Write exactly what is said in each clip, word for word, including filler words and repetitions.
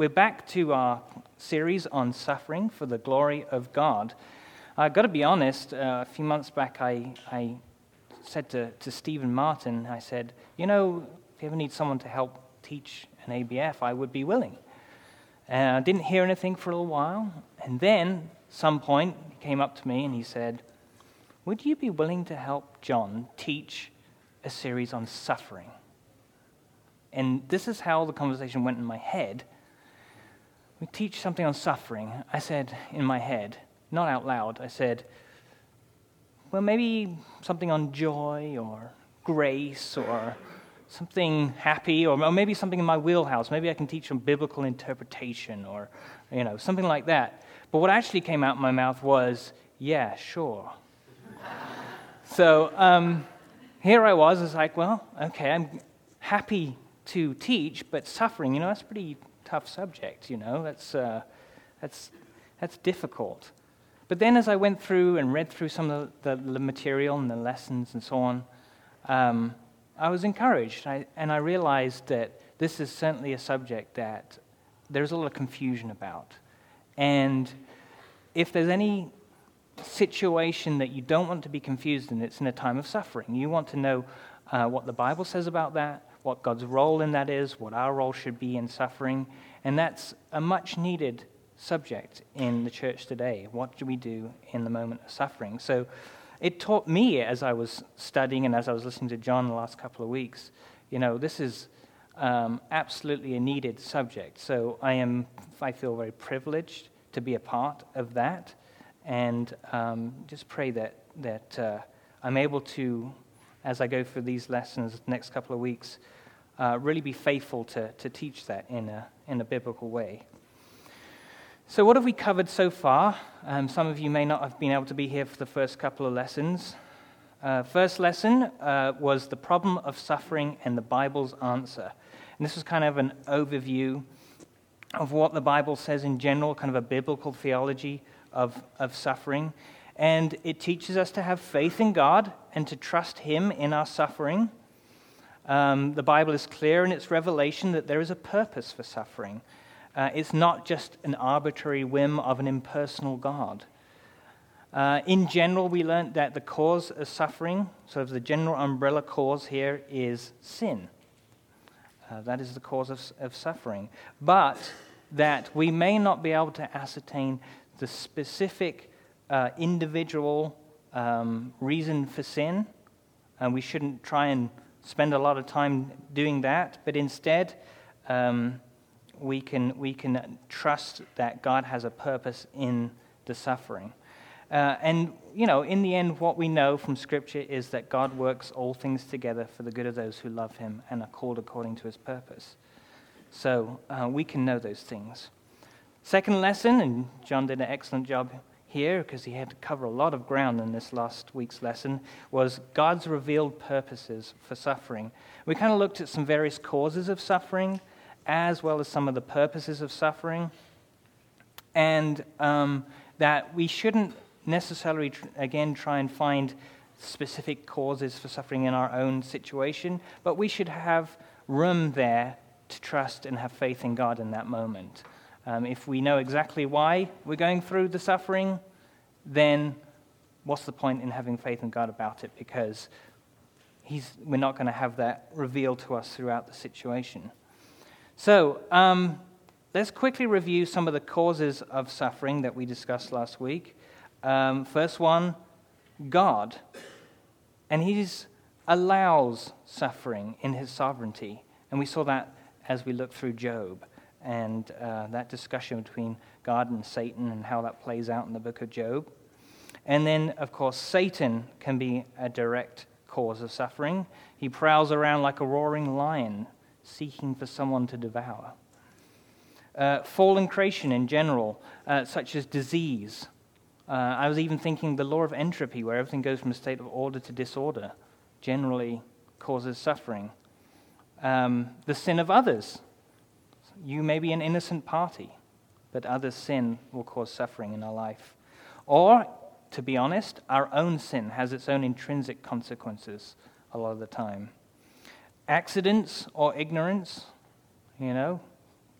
We're back to our series on suffering for the glory of God. I've got to be honest, uh, a few months back I, I said to, to Stephen Martin, I said, you know, if you ever need someone to help teach an A B F, I would be willing. And I didn't hear anything for a little while, and then at some point he came up to me and he said, would you be willing to help John teach a series on suffering? And this is how the conversation went in my head. We teach something on suffering. I said in my head, not out loud, I said, well, maybe something on joy or grace or something happy, or maybe something in my wheelhouse. Maybe I can teach on biblical interpretation or, you know, something like that. But what actually came out of my mouth was, yeah, sure. so um, here I was, I was like, well, okay, I'm happy to teach, but suffering, you know, that's a pretty tough subject, you know, that's uh, that's that's difficult. But then as I went through and read through some of the, the material and the lessons and so on, um, I was encouraged, I, and I realized that this is certainly a subject that there's a lot of confusion about. And if there's any situation that you don't want to be confused in, it's in a time of suffering. You want to know uh, what the Bible says about that, what God's role in that is, what our role should be in suffering, and that's a much-needed subject in the church today. What do we do in the moment of suffering? So it taught me as I was studying and as I was listening to John the last couple of weeks, you know, this is um, absolutely a needed subject. So I am, I feel very privileged to be a part of that, and um, just pray that that uh, I'm able to, as I go through these lessons the next couple of weeks, uh, really be faithful to, to teach that in a in a biblical way. So what have we covered so far? Um, some of you may not have been able to be here for the first couple of lessons. Uh, first lesson uh, was the problem of suffering and the Bible's answer. And this was kind of an overview of what the Bible says in general, kind of a biblical theology of, of suffering. And it teaches us to have faith in God and to trust Him in our suffering. Um, the Bible is clear in its revelation that there is a purpose for suffering. Uh, it's not just an arbitrary whim of an impersonal God. Uh, in general, we learned that the cause of suffering, sort of the general umbrella cause here, is sin. Uh, that is the cause of, of suffering. But that we may not be able to ascertain the specific uh, individual um, reason for sin, and we shouldn't try and spend a lot of time doing that, but instead um, we can we can trust that God has a purpose in the suffering. Uh, and, you know, in the end, what we know from Scripture is that God works all things together for the good of those who love Him and are called according to His purpose. So uh, we can know those things. Second lesson, and John did an excellent job here because he had to cover a lot of ground in this last week's lesson, was God's revealed purposes for suffering. We kind of looked at some various causes of suffering as well as some of the purposes of suffering, and um, that we shouldn't necessarily, tr- again, try and find specific causes for suffering in our own situation, but we should have room there to trust and have faith in God in that moment. Um, if we know exactly why we're going through the suffering, then what's the point in having faith in God about it? Because he's, we're not going to have that revealed to us throughout the situation. So um, let's quickly review some of the causes of suffering that we discussed last week. Um, first one, God. And He allows suffering in His sovereignty. And we saw that as we looked through Job. And uh, that discussion between God and Satan and how that plays out in the book of Job. And then, of course, Satan can be a direct cause of suffering. He prowls around like a roaring lion, seeking for someone to devour. Uh, fallen creation in general, uh, such as disease. Uh, I was even thinking the law of entropy, where everything goes from a state of order to disorder, generally causes suffering. Um, the sin of others. You may be an innocent party, but others' sin will cause suffering in our life. Or, to be honest, our own sin has its own intrinsic consequences a lot of the time. Accidents or ignorance, you know, get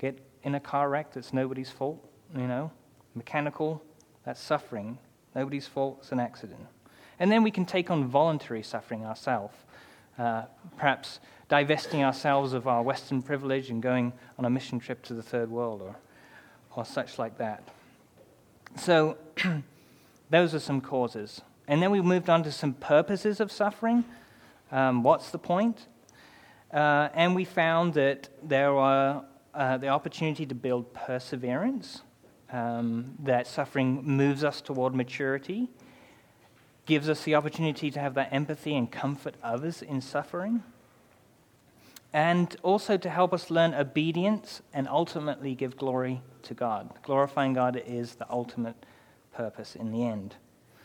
in a car wreck, that's nobody's fault, you know. Mechanical, that's suffering. Nobody's fault, it's an accident. And then we can take on voluntary suffering ourselves, uh, perhaps divesting ourselves of our Western privilege and going on a mission trip to the third world or, or such like that. So those are some causes. And then we moved on to some purposes of suffering. Um, what's the point? Uh, and we found that there are uh, the opportunity to build perseverance, um, that suffering moves us toward maturity, gives us the opportunity to have that empathy and comfort others in suffering, and also to help us learn obedience and ultimately give glory to God. Glorifying God is the ultimate purpose in the end.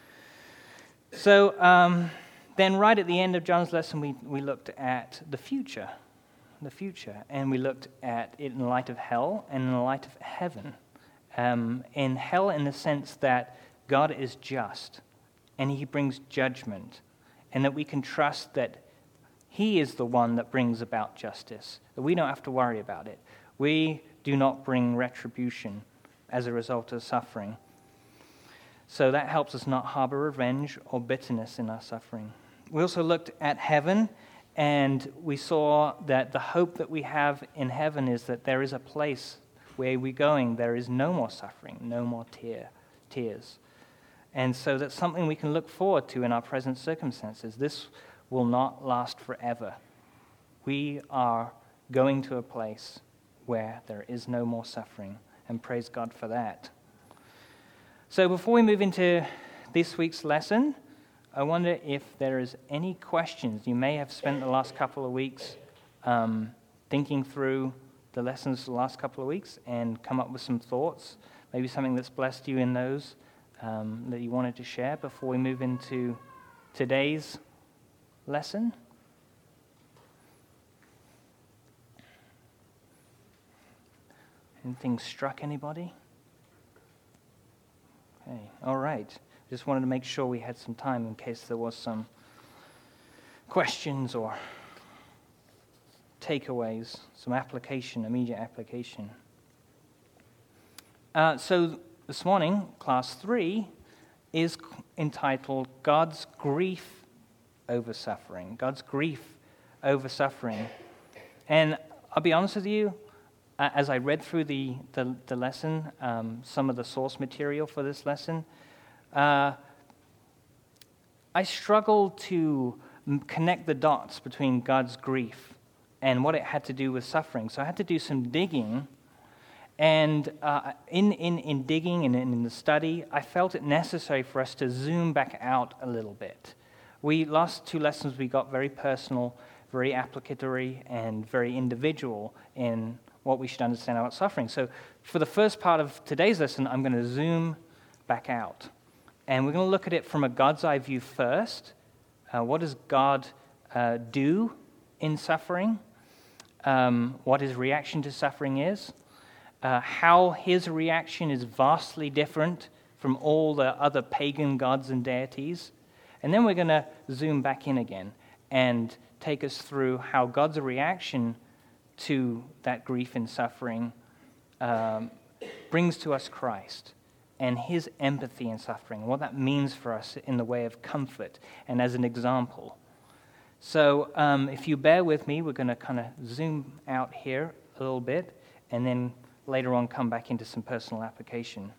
So um, then right at the end of John's lesson, we, we looked at the future, the future, and we looked at it in the light of hell and in the light of heaven. Um, in hell in the sense that God is just, and he brings judgment, and that we can trust that he is the one that brings about justice, that we don't have to worry about it. We do not bring retribution as a result of suffering. So that helps us not harbor revenge or bitterness in our suffering. We also looked at heaven, and we saw that the hope that we have in heaven is that there is a place where we're going. There is no more suffering, no more tear, tears. And so that's something we can look forward to in our present circumstances. This will not last forever. We are going to a place where there is no more suffering, and praise God for that. So before we move into this week's lesson, I wonder if there is any questions. You may have spent the last couple of weeks um, thinking through the lessons the last couple of weeks and come up with some thoughts, maybe something that's blessed you in those um, that you wanted to share before we move into today's lesson. Anything struck anybody? Okay, all right. Just wanted to make sure we had some time in case there was some questions or takeaways, some application, immediate application. Uh, so this morning, class three is entitled God's Grief Over Suffering. God's Grief Over Suffering. And I'll be honest with you, as I read through the, the, the lesson, um, some of the source material for this lesson, uh, I struggled to connect the dots between God's grief and what it had to do with suffering. So I had to do some digging, and uh, in, in, in digging and in the study, I felt it necessary for us to zoom back out a little bit. We last two lessons, we got very personal, very applicatory, and very individual in what we should understand about suffering. So for the first part of today's lesson, I'm going to zoom back out. And we're going to look at it from a God's eye view first. Uh, what does God uh, do in suffering? Um, what his reaction to suffering is? Uh, how his reaction is vastly different from all the other pagan gods and deities. And then we're going to zoom back in again and take us through how God's reaction to that grief and suffering um, brings to us Christ and his empathy in suffering, what that means for us in the way of comfort and as an example. So um, if you bear with me, we're going to kind of zoom out here a little bit and then later on come back into some personal application.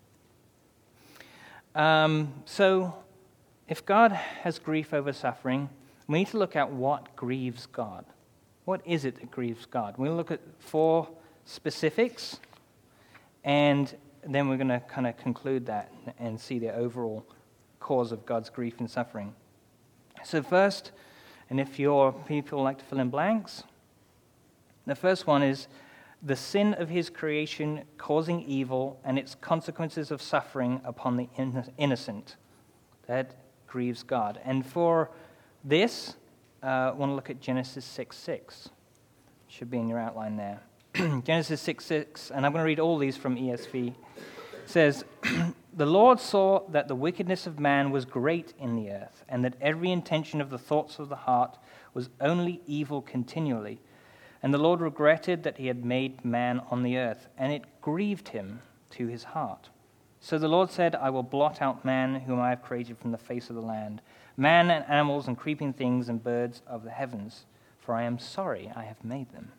Um, so if God has grief over suffering, we need to look at what grieves God. What is it that grieves God? We'll look at four specifics, and then we're going to kind of conclude that and see the overall cause of God's grief and suffering. So first, and if your people like to fill in blanks, the first one is the sin of his creation causing evil and its consequences of suffering upon the innocent. That grieves God. And for this, uh, I want to look at Genesis six six. Should be in your outline there. Genesis six six, and I'm going to read all these from E S V. It says, "The Lord saw that the wickedness of man was great in the earth, and that every intention of the thoughts of the heart was only evil continually. And the Lord regretted that he had made man on the earth, and it grieved him to his heart. So the Lord said, I will blot out man whom I have created from the face of the land, man and animals and creeping things and birds of the heavens, for I am sorry I have made them.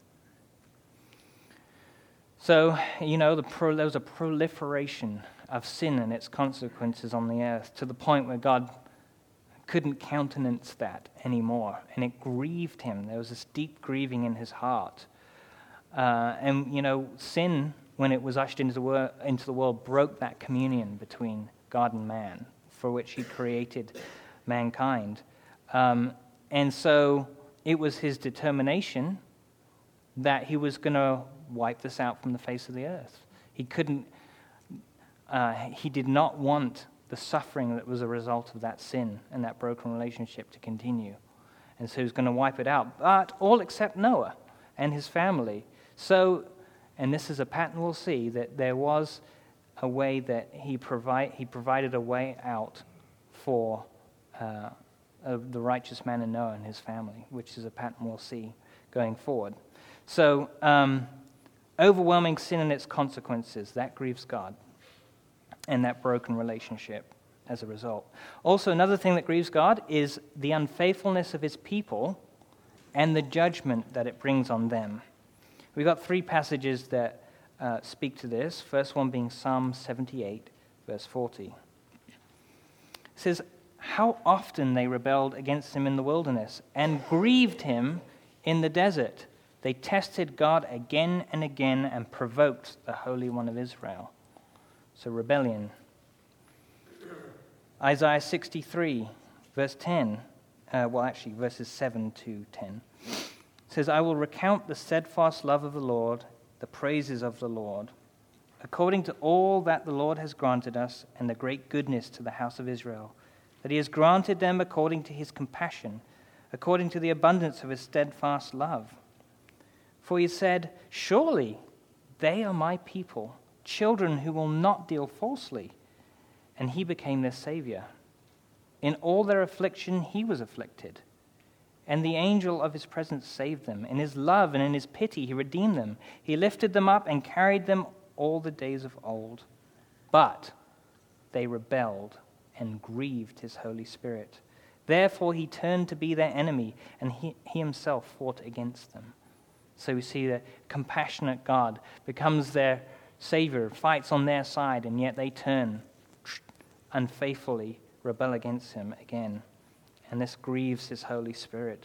So, you know, the pro- there was a proliferation of sin and its consequences on the earth to the point where God couldn't countenance that anymore, and it grieved him. There was this deep grieving in his heart. Uh, and, you know, sin, when it was ushered into the, wor- into the world, broke that communion between God and man, for which he created mankind. Um, and so it was his determination that he was going to wipe this out from the face of the earth. He couldn't, uh, he did not want the suffering that was a result of that sin and that broken relationship to continue. And so he was going to wipe it out. But all except Noah and his family. So, and this is a pattern we'll see, that there was a way that he provide he provided a way out for uh, of the righteous man in Noah and his family, which is a pattern we'll see going forward. So, um, overwhelming sin and its consequences, that grieves God, and that broken relationship as a result. Also, another thing that grieves God is the unfaithfulness of his people and the judgment that it brings on them. We've got three passages that uh, speak to this. First one being Psalm seventy-eight, verse forty. It says, how often they rebelled against him in the wilderness and grieved him in the desert. They tested God again and again and provoked the Holy One of Israel. So rebellion. Isaiah sixty-three, verse ten. Uh, well, actually, verses seven to ten. It says, I will recount the steadfast love of the Lord, the praises of the Lord, according to all that the Lord has granted us and the great goodness to the house of Israel, that he has granted them according to his compassion, according to the abundance of his steadfast love. For he said, surely they are my people, children who will not deal falsely. And he became their Savior. In all their affliction he was afflicted, and the angel of his presence saved them. In his love and in his pity he redeemed them. He lifted them up and carried them all the days of old. But they rebelled and grieved his Holy Spirit. Therefore he turned to be their enemy, and he, he himself fought against them. So we see that compassionate God becomes their Savior, fights on their side, and yet they turn unfaithfully, rebel against him again. And this grieves his Holy Spirit.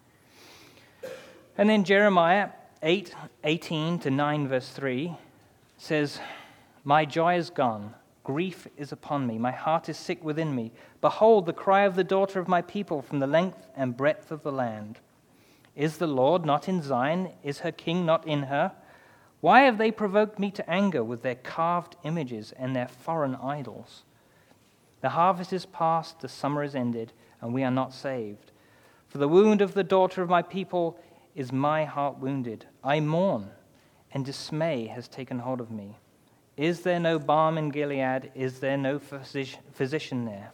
And then Jeremiah eight, eighteen to nine, verse three says, my joy is gone, grief is upon me, my heart is sick within me. Behold, the cry of the daughter of my people from the length and breadth of the land. Is the Lord not in Zion? Is her king not in her? Why have they provoked me to anger with their carved images and their foreign idols? The harvest is past, the summer is ended, and we are not saved. For the wound of the daughter of my people is my heart wounded. I mourn, and dismay has taken hold of me. Is there no balm in Gilead? Is there no physician there?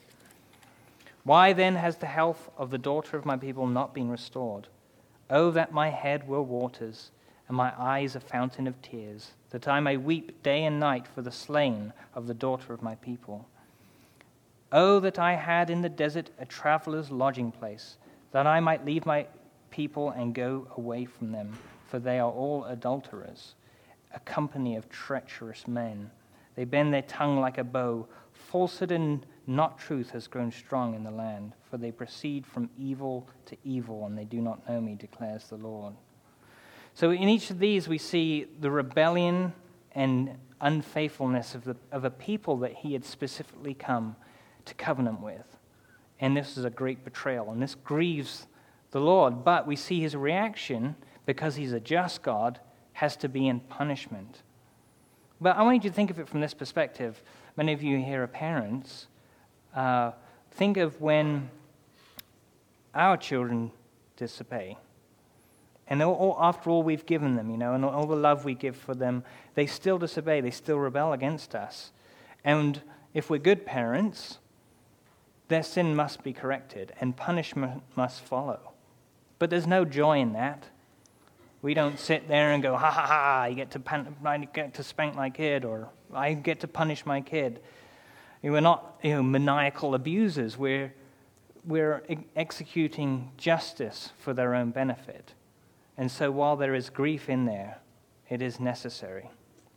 Why then has the health of the daughter of my people not been restored? Oh, that my head were waters, and my eyes a fountain of tears, that I may weep day and night for the slain of the daughter of my people. Oh, that I had in the desert a traveler's lodging place, that I might leave my people and go away from them, for they are all adulterers, a company of treacherous men. They bend their tongue like a bow. Falsehood and not truth has grown strong in the land, for they proceed from evil to evil, and they do not know me, declares the Lord. So in each of these we see the rebellion and unfaithfulness of, the, of a people that he had specifically come to covenant with. And this is a great betrayal, and this grieves the Lord. But we see his reaction, because he's a just God, has to be in punishment. But I want you to think of it from this perspective. Many of you here are parents. Uh, think of when our children disobey. And all, after all we've given them, you know, and all the love we give for them, they still disobey, they still rebel against us. And if we're good parents, their sin must be corrected and punishment must follow. But there's no joy in that. We don't sit there and go, ha ha ha, I get to, pan- I get to spank my kid, or I get to punish my kid. We're not, you know, maniacal abusers. We're, we're executing justice for their own benefit. And so while there is grief in there, it is necessary.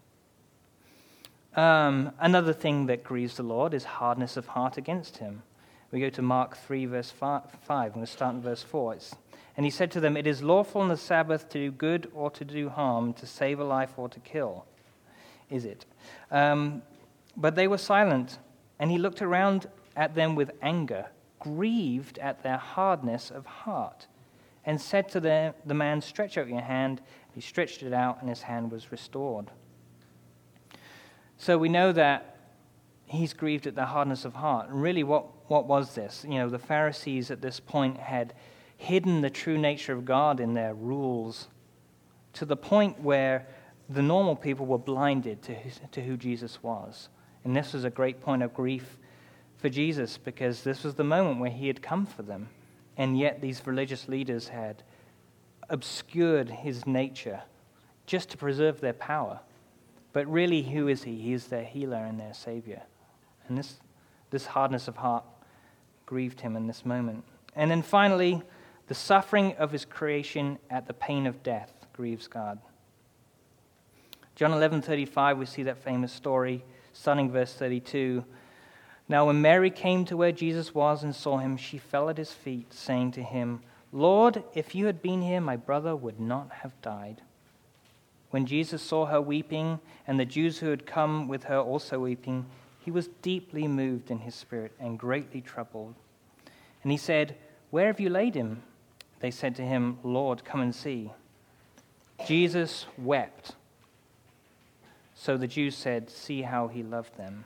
Um, another thing that grieves the Lord is hardness of heart against him. We go to Mark three, verse five. I'm going to start in verse four. It's, and he said to them, "It is lawful on the Sabbath to do good or to do harm, to save a life or to kill. Is it?" Um, but they were silent, and he looked around at them with anger, grieved at their hardness of heart, and said to the, the man, "Stretch out your hand." He stretched it out, and his hand was restored. So we know that he's grieved at their hardness of heart. And really, what, what was this? You know, the Pharisees at this point had hidden the true nature of God in their rules to the point where the normal people were blinded to, his, to who Jesus was. And this was a great point of grief for Jesus, because this was the moment where he had come for them. And yet these religious leaders had obscured his nature just to preserve their power. But really, who is he? He is their healer and their Savior. And this, this hardness of heart grieved him in this moment. And then finally, the suffering of his creation at the pain of death grieves God. John eleven thirty-five, we see that famous story, starting verse thirty-two. "Now when Mary came to where Jesus was and saw him, she fell at his feet, saying to him, 'Lord, if you had been here, my brother would not have died.' When Jesus saw her weeping, and the Jews who had come with her also weeping, he was deeply moved in his spirit and greatly troubled. And he said, 'Where have you laid him?' They said to him, 'Lord, come and see.' Jesus wept. So the Jews said, 'See how he loved them.'"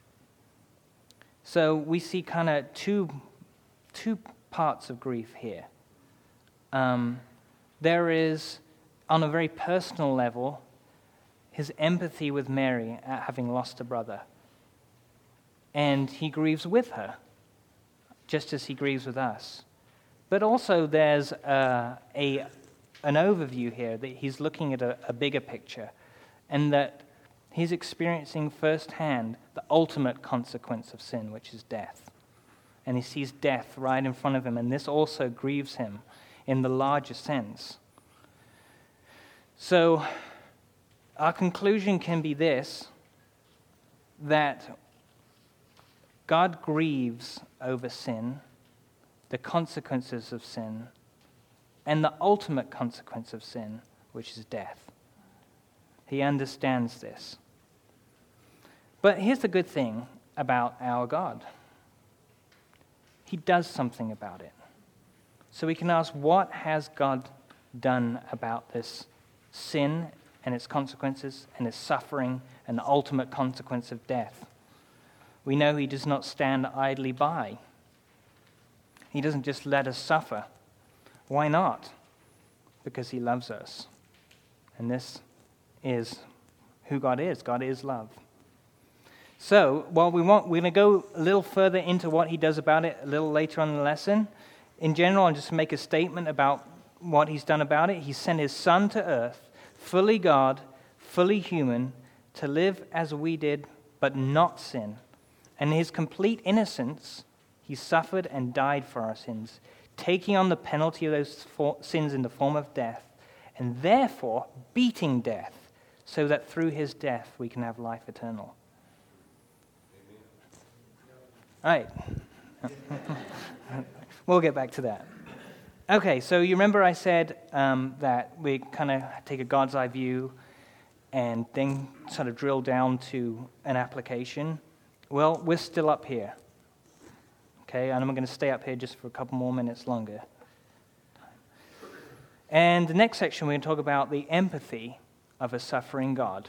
So we see kind of two, two parts of grief here. Um, there is, on a very personal level, his empathy with Mary at having lost a brother. And he grieves with her, just as he grieves with us. But also there's uh, a an overview here that he's looking at a, a bigger picture, and that he's experiencing firsthand the ultimate consequence of sin, which is death. And he sees death right in front of him, and this also grieves him in the larger sense. So our conclusion can be this, that God grieves over sin, the consequences of sin, and the ultimate consequence of sin, which is death. He understands this. But here's the good thing about our God. He does something about it. So we can ask, what has God done about this sin and its consequences and its suffering and the ultimate consequence of death? We know he does not stand idly by. He doesn't just let us suffer. Why not? Because he loves us. And this is who God is. God is love. So, while we want, we're going to go a little further into what he does about it a little later on in the lesson. In general, I'll just make a statement about what he's done about it. He sent his son to earth, fully God, fully human, to live as we did, but not sin. And in his complete innocence, he suffered and died for our sins, taking on the penalty of those sins in the form of death, and therefore beating death, so that through his death we can have life eternal. All right. We'll get back to that. Okay, so you remember I said um, that we kind of take a God's eye view and then sort of drill down to an application. Well, we're still up here. Okay, and I'm going to stay up here just for a couple more minutes longer. And the next section, we're going to talk about the empathy of a suffering God.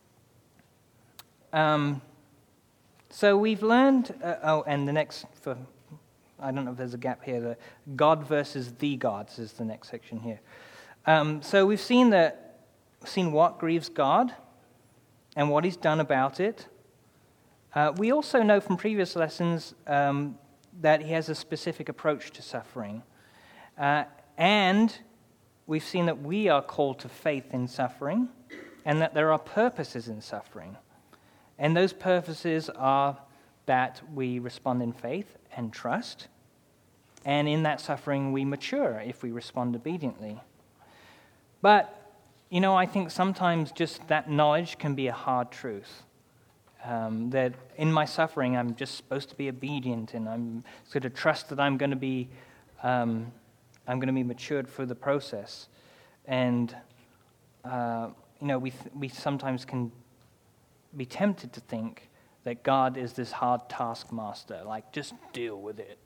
Um, so we've learned, uh, oh, and the next, for I don't know if there's a gap here, the God versus the gods is the next section here. Um, so we've seen that, seen what grieves God and what he's done about it. Uh, we also know from previous lessons um, that he has a specific approach to suffering. Uh, and we've seen that we are called to faith in suffering and that there are purposes in suffering. And those purposes are that we respond in faith and trust, and in that suffering we mature if we respond obediently. But, you know, I think sometimes just that knowledge can be a hard truth. Um, that in my suffering I'm just supposed to be obedient, and I'm sort of trust that I'm going to be um, I'm going to be matured through the process. And uh, you know, we th- we sometimes can be tempted to think that God is this hard taskmaster, like just deal with it.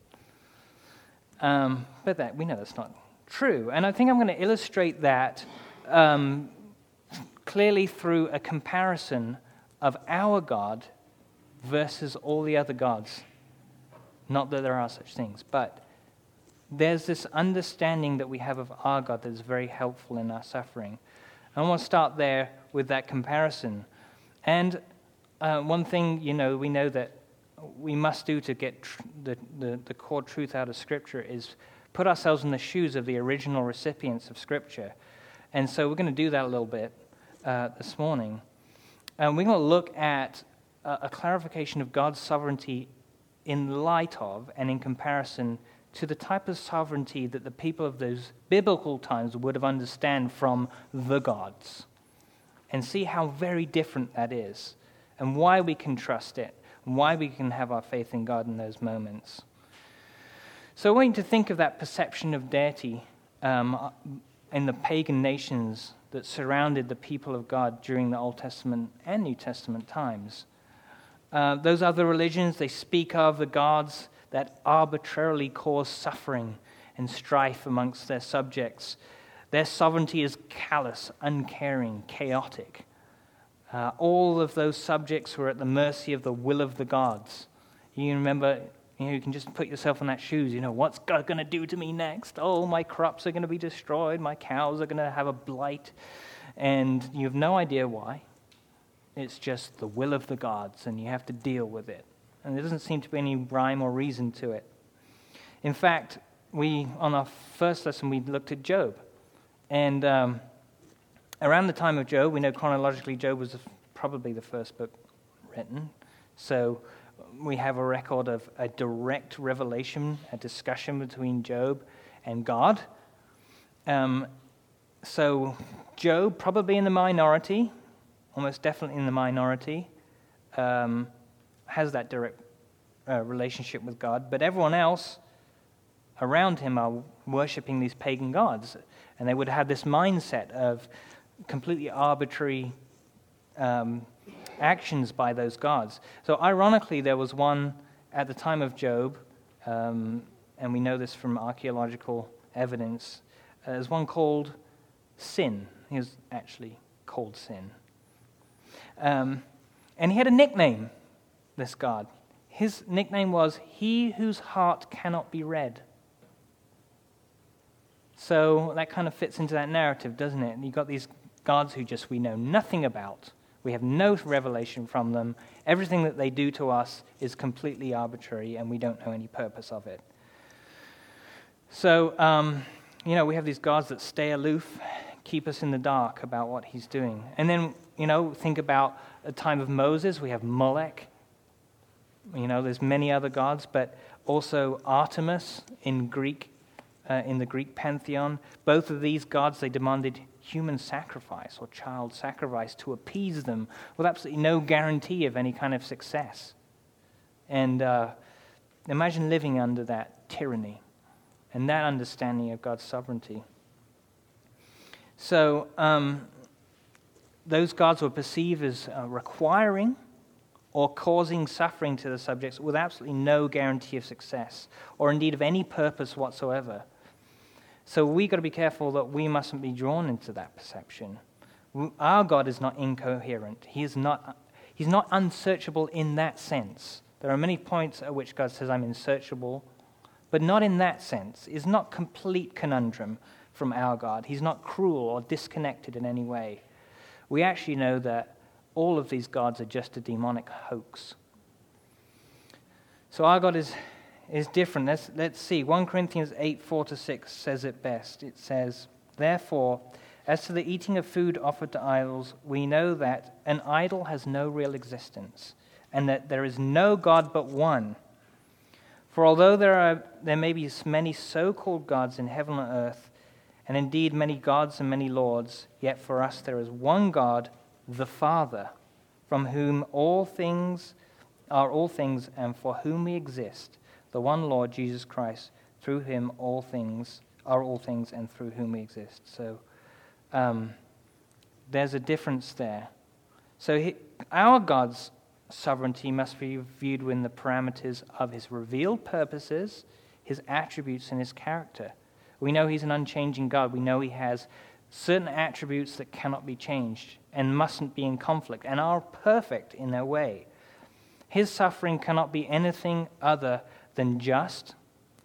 Um, but that we know that's not true. And I think I'm going to illustrate that um, clearly through a comparison of our God versus all the other gods. Not that there are such things, but there's this understanding that we have of our God that is very helpful in our suffering. I want to start there with that comparison. And uh, one thing, you know, we know that we must do to get tr- the, the, the core truth out of Scripture is put ourselves in the shoes of the original recipients of Scripture. And so we're going to do that a little bit uh, this morning. And we're going to look at a, a clarification of God's sovereignty in light of and in comparison to the type of sovereignty that the people of those biblical times would have understood from the gods, and see how very different that is, and why we can trust it, and why we can have our faith in God in those moments. So I want you to think of that perception of deity um, in the pagan nations that surrounded the people of God during the Old Testament and New Testament times. Uh, those other religions, they speak of the gods that arbitrarily cause suffering and strife amongst their subjects. Their sovereignty is callous, uncaring, chaotic. Uh, all of those subjects were at the mercy of the will of the gods. You remember, you know, you can just put yourself in that shoes. You know, what's God going to do to me next? Oh, my crops are going to be destroyed. My cows are going to have a blight. And you have no idea why. It's just the will of the gods, and you have to deal with it. And there doesn't seem to be any rhyme or reason to it. In fact, we, on our first lesson, we looked at Job. And um, around the time of Job, we know chronologically Job was probably the first book written. So we have a record of a direct revelation, a discussion between Job and God. Um, so Job, probably in the minority, almost definitely in the minority, um, has that direct uh, relationship with God. But everyone else around him are worshipping these pagan gods. And they would have this mindset of completely arbitrary um, actions by those gods. So ironically, there was one at the time of Job, um, and we know this from archaeological evidence, uh, there's one called Sin. He was actually called Sin. Um, and he had a nickname, this god. His nickname was He Whose Heart Cannot Be Read. So that kind of fits into that narrative, doesn't it? You've got these gods who just we know nothing about. We have no revelation from them. Everything that they do to us is completely arbitrary, and we don't know any purpose of it. So, um, you know, we have these gods that stay aloof, keep us in the dark about what he's doing. And then, you know, think about the time of Moses. We have Molech. You know, there's many other gods, but also Artemis in Greek, uh, in the Greek pantheon. Both of these gods, they demanded human sacrifice or child sacrifice to appease them with absolutely no guarantee of any kind of success. And uh, imagine living under that tyranny and that understanding of God's sovereignty. So um, those gods were perceived as uh, requiring or causing suffering to the subjects with absolutely no guarantee of success or indeed of any purpose whatsoever. So we've got to be careful that we mustn't be drawn into that perception. Our God is not incoherent. He is not, he's not unsearchable in that sense. There are many points at which God says, I'm unsearchable, but not in that sense. It's not complete conundrum from our God. He's not cruel or disconnected in any way. We actually know that all of these gods are just a demonic hoax. So our God is, is different. Let's, let's see. First Corinthians eight, four to six says it best. It says, Therefore, as to the eating of food offered to idols, we know that an idol has no real existence, and that there is no God but one. For although there are there may be many so-called gods in heaven and earth, and indeed many gods and many lords, yet for us there is one God, the Father, from whom all things are all things, and for whom we exist, the one Lord Jesus Christ. Through him all things are all things, and through whom we exist. So um, there's a difference there. So he, our God's sovereignty must be viewed within the parameters of his revealed purposes, his attributes, and his character. We know he's an unchanging God. We know he has certain attributes that cannot be changed and mustn't be in conflict and are perfect in their way. His suffering cannot be anything other than just,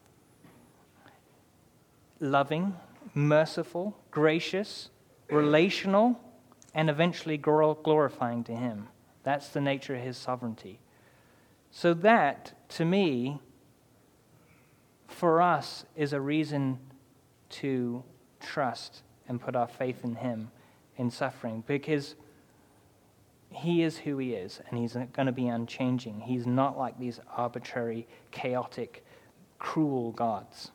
loving, merciful, gracious, relational, and eventually glorifying to him. That's the nature of his sovereignty. So that, to me, for us, is a reason to trust and put our faith in him in suffering, because he is who he is, and he's going to be unchanging. He's not like these arbitrary, chaotic, cruel gods.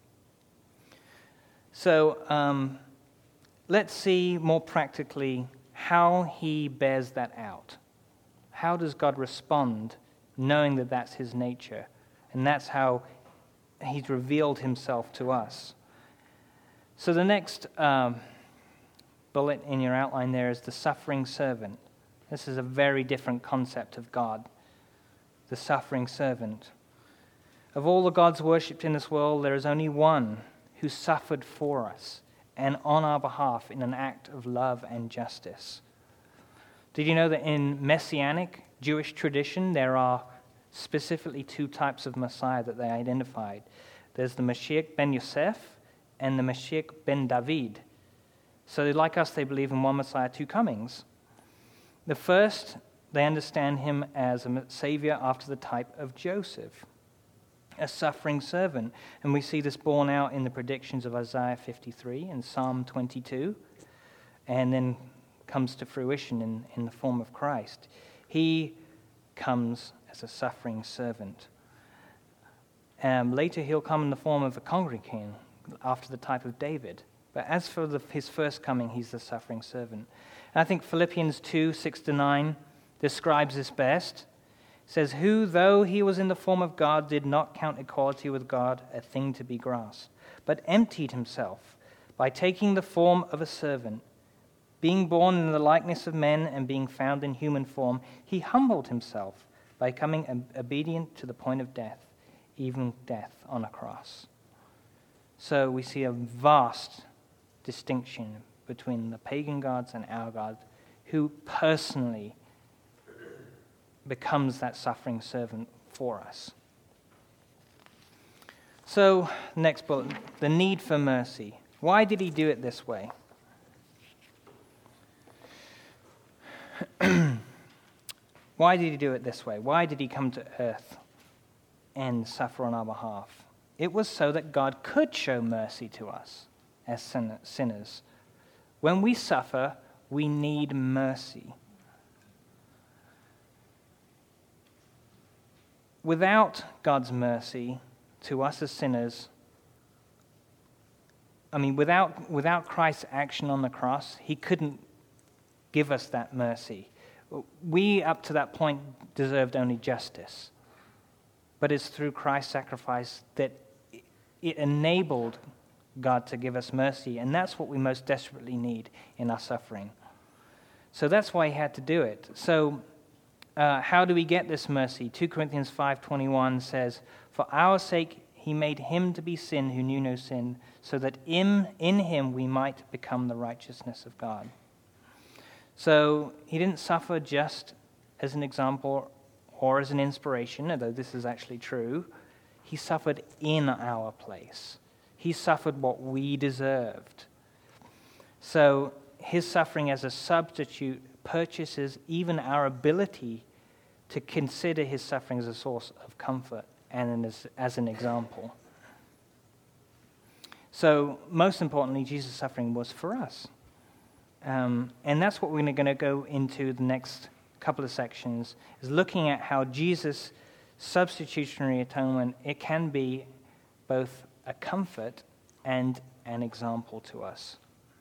So um, let's see more practically how he bears that out. How does God respond knowing that that's his nature? And that's how he's revealed himself to us. So the next um, bullet in your outline there is the suffering servant. This is a very different concept of God, the suffering servant. Of all the gods worshipped in this world, there is only one who suffered for us and on our behalf in an act of love and justice. Did you know that in Messianic Jewish tradition, there are specifically two types of Messiah that they identified? There's the Mashiach ben Yosef and the Mashiach ben David. So like us, they believe in one Messiah, two comings. The first, they understand him as a savior after the type of Joseph, a suffering servant. And we see this borne out in the predictions of Isaiah fifty-three and Psalm twenty-two, and then comes to fruition in, in the form of Christ. He comes as a suffering servant. Um, later he'll come in the form of a conquering king after the type of David. But as for the, his first coming, he's the suffering servant. And I think Philippians two, six to nine describes this best. It says, who, though he was in the form of God, did not count equality with God a thing to be grasped, but emptied himself by taking the form of a servant. Being born in the likeness of men and being found in human form, he humbled himself by becoming obedient to the point of death, even death on a cross. So we see a vast distinction between the pagan gods and our God, who personally becomes that suffering servant for us. So, next bullet, the need for mercy. Why did he do it this way? Why did he do it this way? Why did he come to earth and suffer on our behalf? It was so that God could show mercy to us as sinners. When we suffer, we need mercy. Without God's mercy to us as sinners, I mean, without, without Christ's action on the cross, he couldn't give us that mercy. We, up to that point, deserved only justice. But it's through Christ's sacrifice that it enabled God to give us mercy, and that's what we most desperately need in our suffering. So that's why he had to do it. So uh, how do we get this mercy? Second Corinthians five twenty-one says, for our sake he made him to be sin who knew no sin, so that in, in him we might become the righteousness of God. So he didn't suffer just as an example or as an inspiration, although this is actually true. He suffered in our place. He suffered what we deserved. So his suffering as a substitute purchases even our ability to consider his suffering as a source of comfort and as, as an example. So most importantly, Jesus' suffering was for us. Um, and that's what we're going to go into the next couple of sections, is looking at how Jesus' substitutionary atonement, it can be both a comfort and an example to us.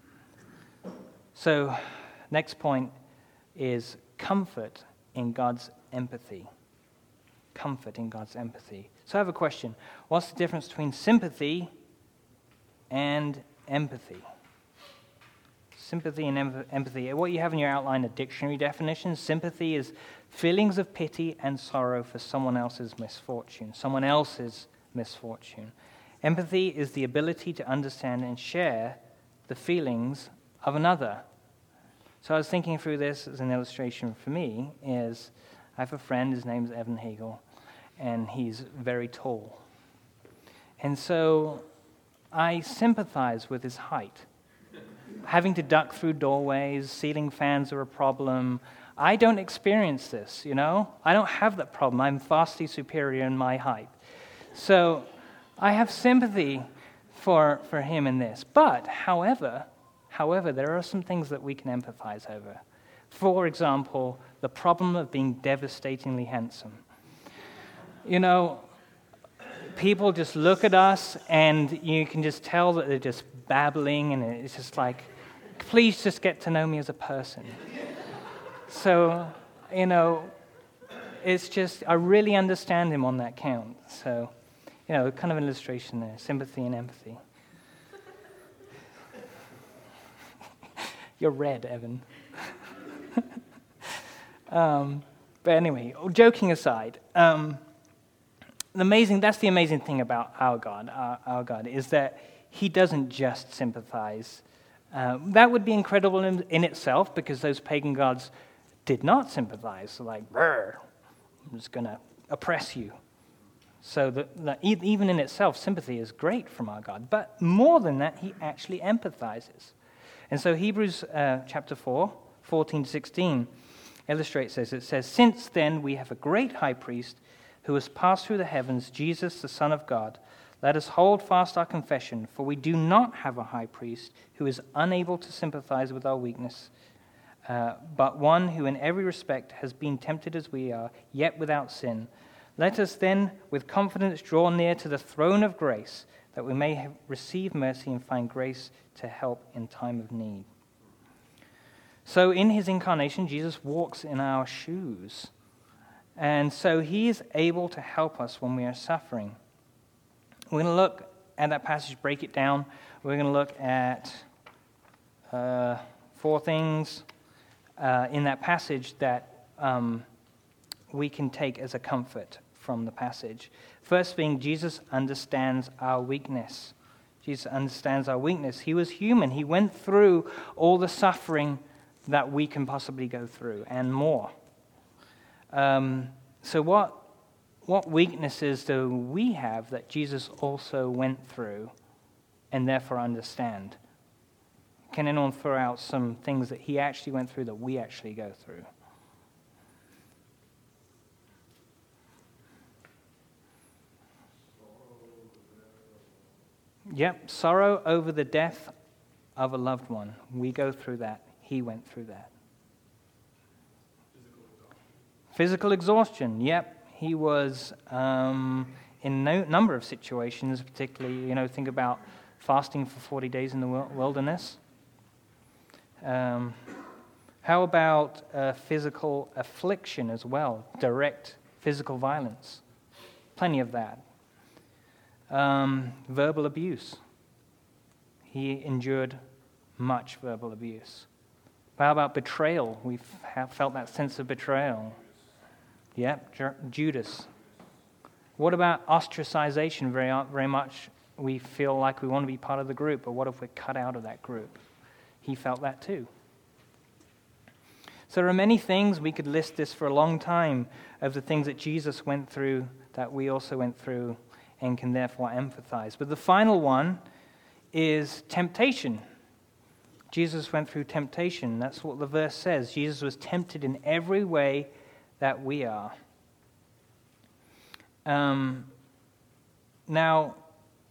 So, next point is comfort in God's empathy. Comfort in God's empathy. So I have a question. What's the difference between sympathy and empathy? Sympathy and em- empathy. What you have in your outline are dictionary definitions. Sympathy is feelings of pity and sorrow for someone else's misfortune. Someone else's misfortune. Empathy is the ability to understand and share the feelings of another. So I was thinking through this as an illustration for me is I have a friend, his name's Evan Hagel, and he's very tall. And so I sympathize with his height. Having to duck through doorways, ceiling fans are a problem. I don't experience this, you know? I don't have that problem. I'm vastly superior in my height. So I have sympathy for, for him in this. But, however, however, there are some things that we can empathize over. For example, the problem of being devastatingly handsome. You know, people just look at us and you can just tell that they're just babbling, and it's just like, please just get to know me as a person. So, you know, it's just, I really understand him on that count. So, you know, kind of an illustration there, sympathy and empathy. You're red, Evan. um, but anyway, joking aside, um, the amazing, that's the amazing thing about our God, our, our God, is that he doesn't just sympathize. Uh, that would be incredible in, in itself, because those pagan gods did not sympathize. So like, I'm just going to oppress you. So that, that even in itself, sympathy is great from our God. But more than that, he actually empathizes. And so Hebrews uh, chapter four, fourteen to sixteen, illustrates this. It says, "Since then we have a great high priest who has passed through the heavens, Jesus, the Son of God. Let us hold fast our confession, for we do not have a high priest who is unable to sympathize with our weakness, uh, but one who in every respect has been tempted as we are, yet without sin. Let us then with confidence draw near to the throne of grace, that we may have, receive mercy and find grace to help in time of need." So in his incarnation, Jesus walks in our shoes. And so he is able to help us when we are suffering. We're going to look at that passage, break it down. We're going to look at uh, four things uh, in that passage that um, we can take as a comfort from the passage. First being, Jesus understands our weakness. Jesus understands our weakness. He was human. He went through all the suffering that we can possibly go through and more. Um, so what what weaknesses do we have that Jesus also went through and therefore understand? Can anyone throw out some things that he actually went through that we actually go through? Yep, sorrow over the death of a loved one. We go through that. He went through that. Physical exhaustion. Yep, he was um, in no number of situations, particularly, you know, think about fasting for forty days in the wilderness. Um, how about uh, physical affliction as well? Direct physical violence. Plenty of that. Um, verbal abuse. He endured much verbal abuse. How about betrayal? We've felt that sense of betrayal. Yep, Judas. What about ostracization? Very, very much we feel like we want to be part of the group, but what if we're cut out of that group? He felt that too. So there are many things, we could list this for a long time, of the things that Jesus went through that we also went through and can therefore empathize. But the final one is temptation. Jesus went through temptation. That's what the verse says. Jesus was tempted in every way that we are. Um, now,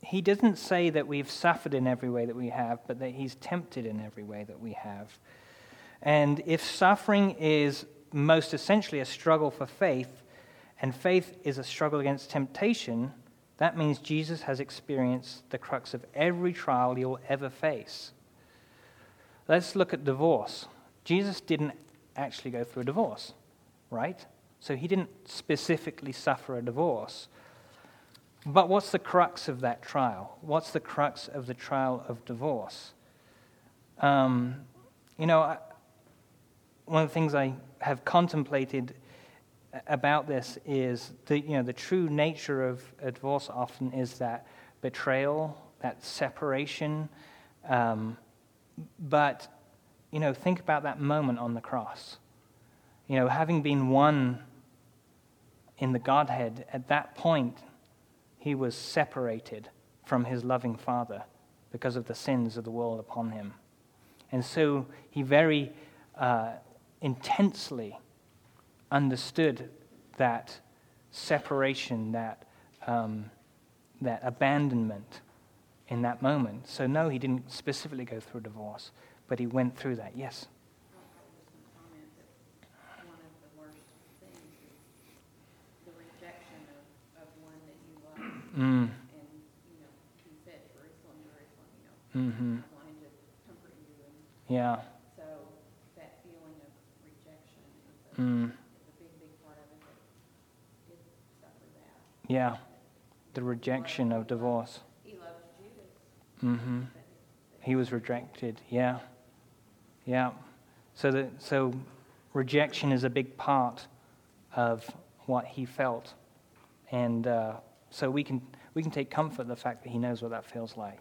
he doesn't say that we've suffered in every way that we have, but that he's tempted in every way that we have. And if suffering is most essentially a struggle for faith, and faith is a struggle against temptation, that means Jesus has experienced the crux of every trial you'll ever face. Let's look at divorce. Jesus didn't actually go through a divorce, right? So he didn't specifically suffer a divorce. But what's the crux of that trial? What's the crux of the trial of divorce? Um, you know, I, one of the things I have contemplated about this is the you know the true nature of a divorce often is that betrayal, that separation. Um, but you know, think about that moment on the cross. You know, having been one in the Godhead, at that point, he was separated from his loving Father because of the sins of the world upon him. And so he very uh, intensely understood that separation, that um, that abandonment in that moment. So no, he didn't specifically go through divorce, but he went through that. Yes? One of the worst things is the rejection of, of one that you love. Mm. And, you know, he said, Jerusalem, Jerusalem, you know, Mm-hmm. I wanted to comfort you. And Yeah. so that feeling of rejection is a, Mm. is a big, big part of it that did suffer that. Yeah. The rejection of divorce. He loved Judas. Mm-hmm. But, but He was rejected. Yeah. Yeah. So the, so rejection is a big part of what he felt. And uh, so we can we can take comfort in the fact that he knows what that feels like.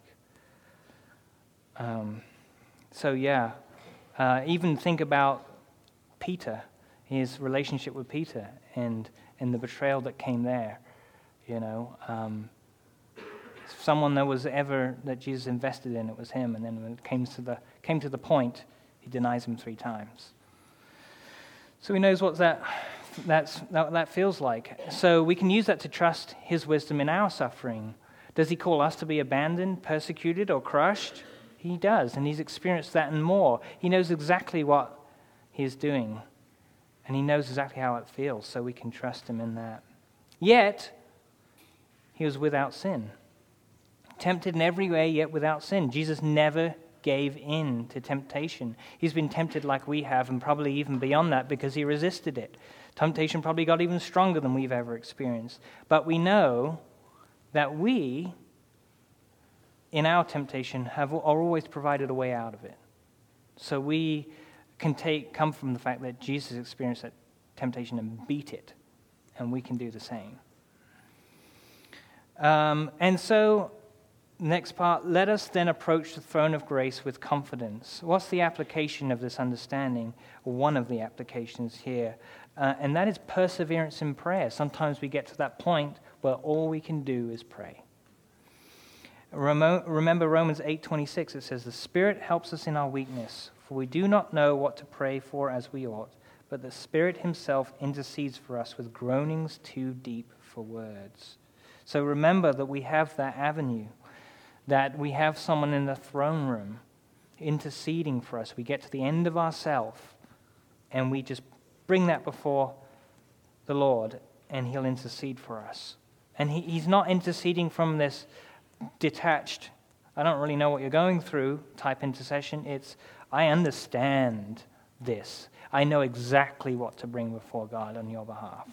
Um, so yeah, uh, even think about Peter, his relationship with Peter, and and the betrayal that came there. You know, um, someone that was ever that Jesus invested in, it was him. And then when it came to the came to the point, he denies him three times. So he knows what that that's that, that feels like. So we can use that to trust his wisdom in our suffering. Does he call us to be abandoned, persecuted, or crushed? He does, and he's experienced that and more. He knows exactly what he's doing, and he knows exactly how it feels, so we can trust him in that. Yet, he was without sin. Tempted in every way, yet without sin. Jesus never gave in to temptation. He's been tempted like we have, and probably even beyond that, because he resisted it. Temptation probably got even stronger than we've ever experienced. But we know that we, in our temptation, have are always provided a way out of it. So we can take come from the fact that Jesus experienced that temptation and beat it, and we can do the same. Um, and so, next part, let us then approach the throne of grace with confidence. What's the application of this understanding? One of the applications here, uh, and that is perseverance in prayer. Sometimes we get to that point where all we can do is pray. Remember Romans eight twenty-six, it says, "The Spirit helps us in our weakness, for we do not know what to pray for as we ought, but the Spirit himself intercedes for us with groanings too deep for words." So remember that we have that avenue, that we have someone in the throne room interceding for us. We get to the end of ourself, and we just bring that before the Lord, and he'll intercede for us. And he, he's not interceding from this detached, I don't really know what you're going through type intercession. It's, I understand this. I know exactly what to bring before God on your behalf.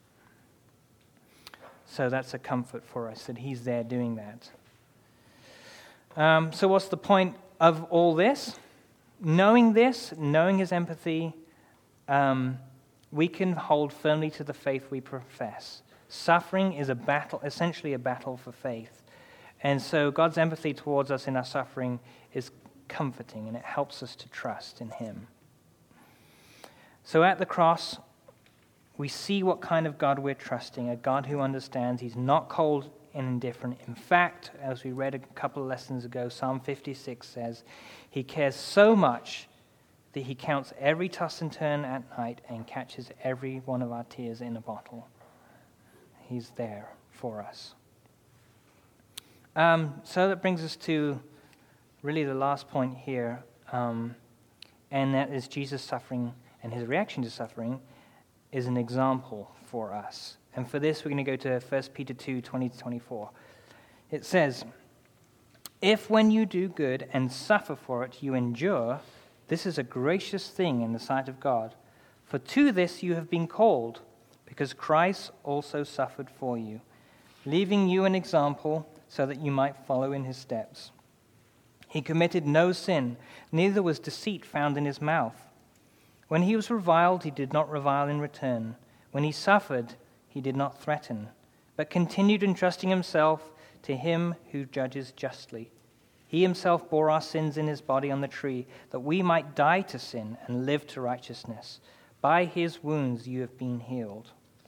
So that's a comfort for us that he's there doing that. Um, so what's the point of all this? Knowing this, knowing his empathy, um, we can hold firmly to the faith we profess. Suffering is a battle, essentially a battle for faith. And so God's empathy towards us in our suffering is comforting, and it helps us to trust in him. So at the cross, we see what kind of God we're trusting, a God who understands. He's not cold and indifferent. In fact, as we read a couple of lessons ago, Psalm fifty-six says, he cares so much that he counts every toss and turn at night and catches every one of our tears in a bottle. He's there for us. Um, so that brings us to really the last point here, um, and that is Jesus' suffering and his reaction to suffering is an example for us. And for this, we're going to go to First Peter two, twenty to twenty-four. It says, "If when you do good and suffer for it, you endure, this is a gracious thing in the sight of God. For to this you have been called, because Christ also suffered for you, leaving you an example so that you might follow in his steps. He committed no sin, neither was deceit found in his mouth. When he was reviled, he did not revile in return. When he suffered, he did not threaten, but continued entrusting himself to him who judges justly. He himself bore our sins in his body on the tree, that we might die to sin and live to righteousness. By his wounds you have been healed."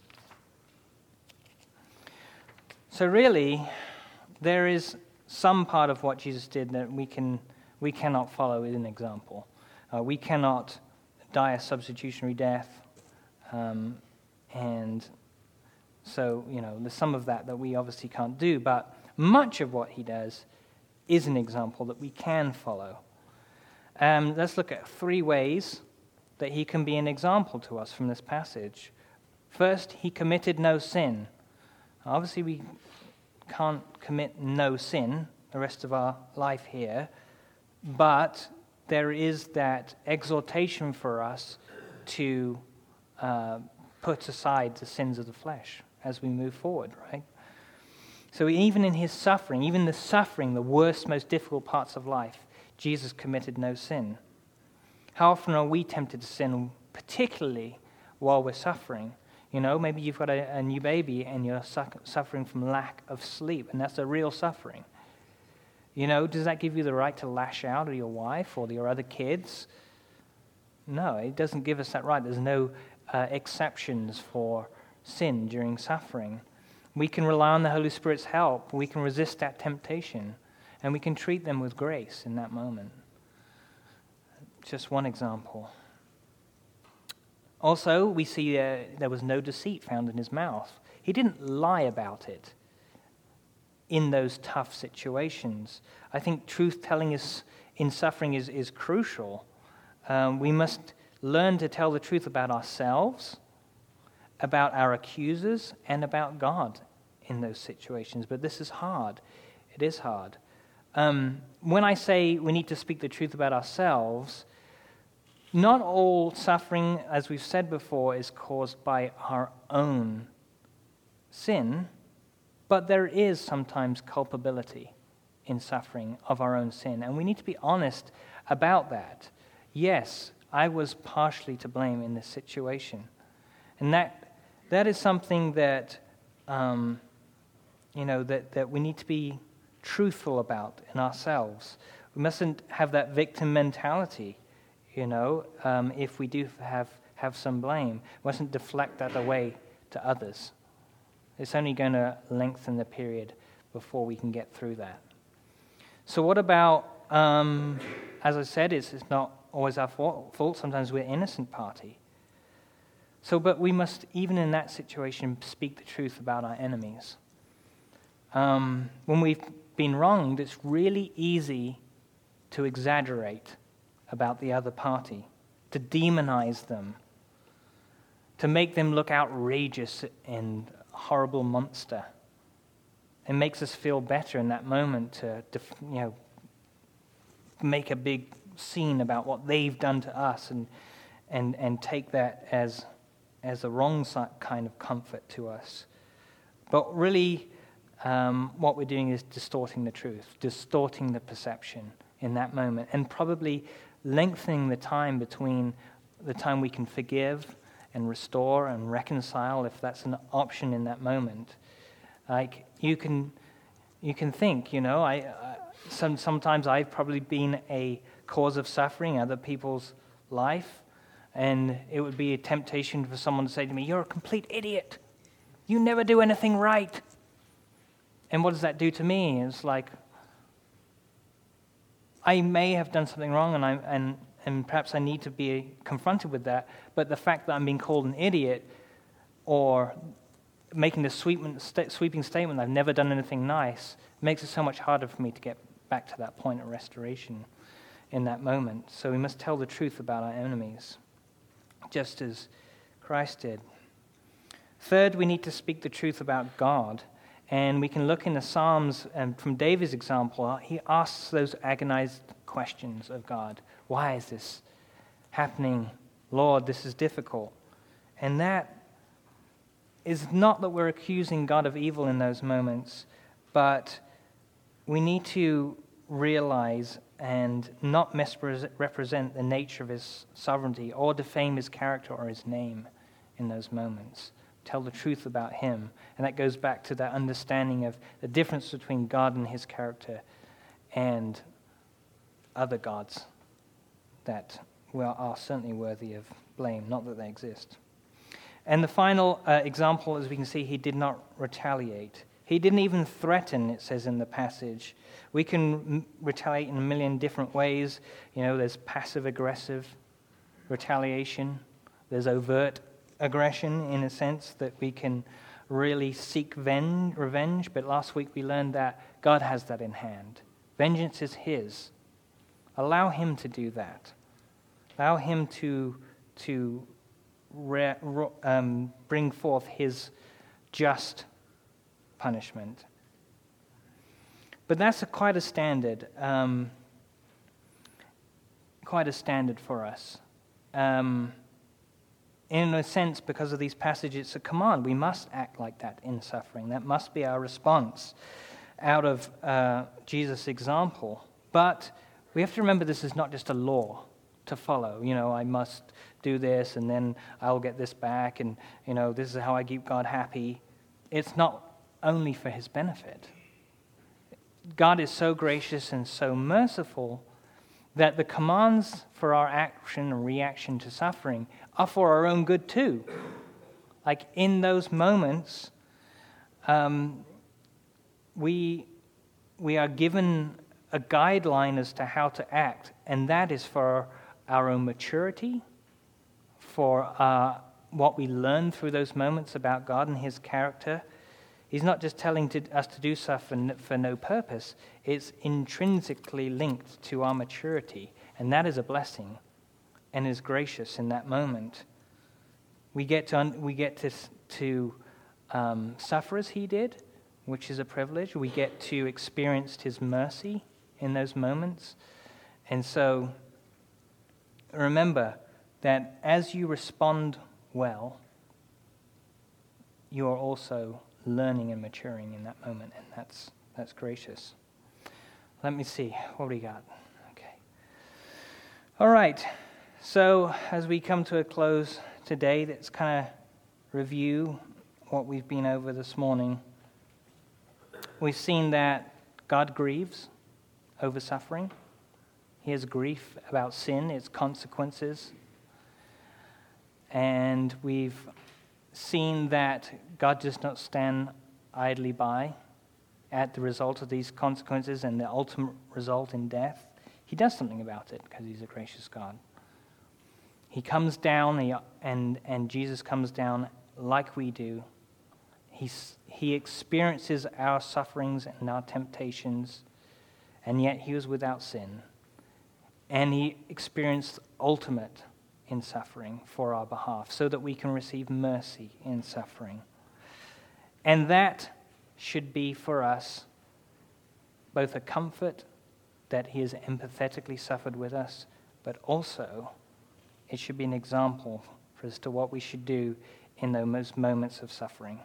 So really, there is some part of what Jesus did that we can we cannot follow as an example. Uh, we cannot die a substitutionary death, um, and so, you know, there's some of that that we obviously can't do, but much of what he does is an example that we can follow. Um, let's look at three ways that he can be an example to us from this passage. First, he committed no sin. Obviously, we can't commit no sin the rest of our life here, but there is that exhortation for us to uh, put aside the sins of the flesh as we move forward, right? So even in his suffering, even the suffering, the worst, most difficult parts of life, Jesus committed no sin. How often are we tempted to sin, particularly while we're suffering? You know, maybe you've got a, a new baby and you're su- suffering from lack of sleep, and that's a real suffering. You know, does that give you the right to lash out at your wife or your other kids? No, it doesn't give us that right. There's no uh, exceptions for sin during suffering. We can rely on the Holy Spirit's help. We can resist that temptation, and we can treat them with grace in that moment. Just one example. Also, we see uh, there was no deceit found in his mouth. He didn't lie about it in those tough situations. I think truth-telling is, in suffering is, is crucial. Um, we must learn to tell the truth about ourselves, about our accusers, and about God in those situations. But this is hard. It is hard. Um, when I say we need to speak the truth about ourselves, not all suffering, as we've said before, is caused by our own sin, but there is sometimes culpability in suffering of our own sin, and we need to be honest about that. Yes, I was partially to blame in this situation, and that that is something that um, you know that, that we need to be truthful about in ourselves. We mustn't have that victim mentality. You know, um, if we do have, have some blame, we mustn't deflect that away to others. It's only going to lengthen the period before we can get through that. So what about, um, as I said, it's, it's not always our fault. Sometimes we're innocent party. So, but we must, even in that situation, speak the truth about our enemies. Um, when we've been wronged, it's really easy to exaggerate about the other party, to demonize them, to make them look outrageous and horrible monster. It makes us feel better in that moment to, to you know, make a big scene about what they've done to us and and and take that as as a wrong kind of comfort to us. But really, um, what we're doing is distorting the truth, distorting the perception in that moment, and probably lengthening the time between the time we can forgive and restore and reconcile, if that's an option in that moment. Like, you can you can think, you know, I, I some sometimes I've probably been a cause of suffering in other people's life, and it would be a temptation for someone to say to me, "You're a complete idiot. You never do anything right." And what does that do to me? It's like, I may have done something wrong, and I and and perhaps I need to be confronted with that. But the fact that I'm being called an idiot, or making this sweeping, sweeping statement, I've never done anything nice, makes it so much harder for me to get back to that point of restoration in that moment. So we must tell the truth about our enemies, just as Christ did. Third, we need to speak the truth about God. And we can look in the Psalms, and from David's example, he asks those agonized questions of God. Why is this happening? Lord, this is difficult. And that is not that we're accusing God of evil in those moments, but we need to realize and not misrepresent the nature of his sovereignty or defame his character or his name in those moments. Tell the truth about him. And that goes back to that understanding of the difference between God and his character and other gods that well, are certainly worthy of blame, not that they exist. And the final uh, example, as we can see, he did not retaliate. He didn't even threaten, it says in the passage. We can m- retaliate in a million different ways. You know, there's passive-aggressive retaliation. There's overt aggression, in a sense, that we can really seek ven- revenge. But last week we learned that God has that in hand. Vengeance is his. Allow him to do that. Allow him to, to re- re- um, bring forth his just punishment. But that's a, quite a standard, um, quite a standard for us. Um, in a sense, because of these passages, it's a command. We must act like that in suffering. That must be our response out of uh, Jesus' example. But we have to remember this is not just a law to follow. You know, I must do this and then I'll get this back, and, you know, this is how I keep God happy. It's not only for his benefit. God is so gracious and so merciful that the commands for our action and reaction to suffering are for our own good too. Like in those moments, um, we we are given a guideline as to how to act, and that is for our own maturity, for uh, what we learn through those moments about God and his character. He's not just telling to, us to do stuff for, for no purpose. It's intrinsically linked to our maturity, and that is a blessing and is gracious in that moment. We get to we get to, to um, suffer as he did, which is a privilege. We get to experience his mercy in those moments. And so remember that as you respond well, you are also learning and maturing in that moment, and that's that's gracious. Let me see, what do we got? Okay. All right, so as we come to a close today, let's kind of review what we've been over this morning. We've seen that God grieves over suffering. He has grief about sin, its consequences. And we've seen that God does not stand idly by at the result of these consequences and the ultimate result in death. He does something about it because he's a gracious God. He comes down, he, and, and Jesus comes down like we do. He's, he experiences our sufferings and our temptations, and yet he was without sin. And he experienced ultimate in suffering for our behalf, so that we can receive mercy in suffering. And that should be for us both a comfort that he has empathetically suffered with us, but also it should be an example for as to what we should do in those moments of suffering.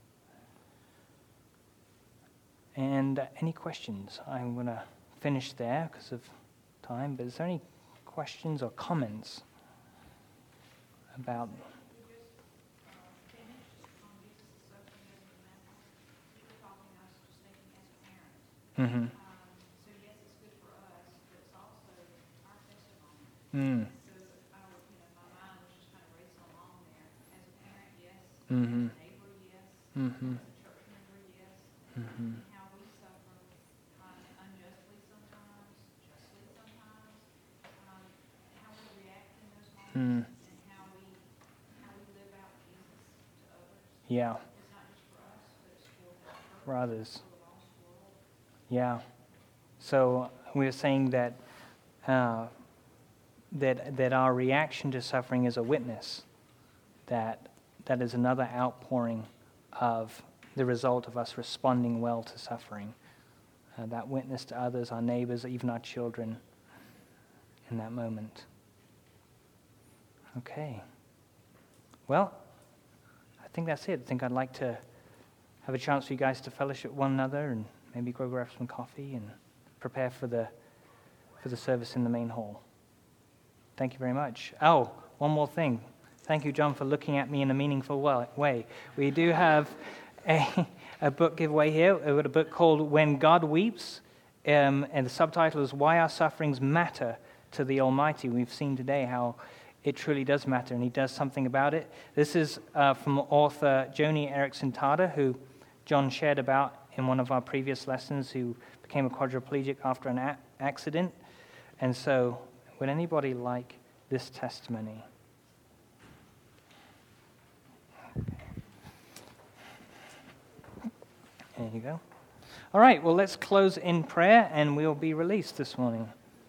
And uh, any questions? I'm going to finish there because of time, but is there any questions or comments about? Mm-hmm. Um, so yes, it's good for us, but it's also our testimony. Mm. So I would, you know, my mind was just kind of racing along there. As a parent, yes. Mm-hmm. As a neighbor, yes. Mm-hmm. As a church member, yes. Mm-hmm. And how we suffer um, unjustly sometimes, justly sometimes. Um, how we react in those moments, Mm. and how we how we live out Jesus to others. Yeah. It's not just for others. Yeah. So we were saying that uh, that that our reaction to suffering is a witness. That that is another outpouring of the result of us responding well to suffering. Uh, that witness to others, our neighbors, even our children, in that moment. Okay. Well, I think that's it. I think I'd like to have a chance for you guys to fellowship one another and maybe go grab some coffee and prepare for the for the service in the main hall. Thank you very much. Oh, one more thing. Thank you, John, for looking at me in a meaningful way. We do have a, a book giveaway here. We've got a book called When God Weeps, um, and the subtitle is Why Our Sufferings Matter to the Almighty. We've seen today how it truly does matter, and he does something about it. This is uh, from author Joni Eareckson Tada, who John shared about in one of our previous lessons, who became a quadriplegic after an a- accident. And so, would anybody like this testimony? There you go. All right, well, let's close in prayer, and we'll be released this morning.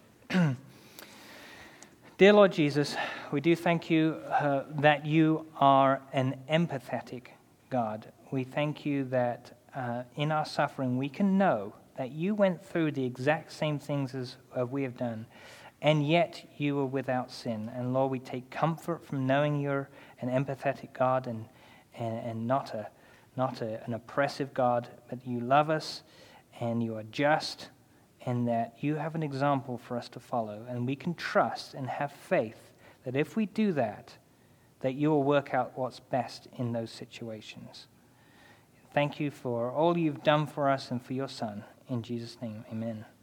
Dear Lord Jesus, we do thank you uh, that you are an empathetic God. We thank you that uh, in our suffering we can know that you went through the exact same things as uh, we have done, and yet you were without sin. And Lord, we take comfort from knowing you're an empathetic God and and, and not a not a, an oppressive God, but you love us and you are just, and that you have an example for us to follow, and we can trust and have faith that if we do that, that you will work out what's best in those situations. Thank you for all you've done for us and for your Son. In Jesus' name, amen.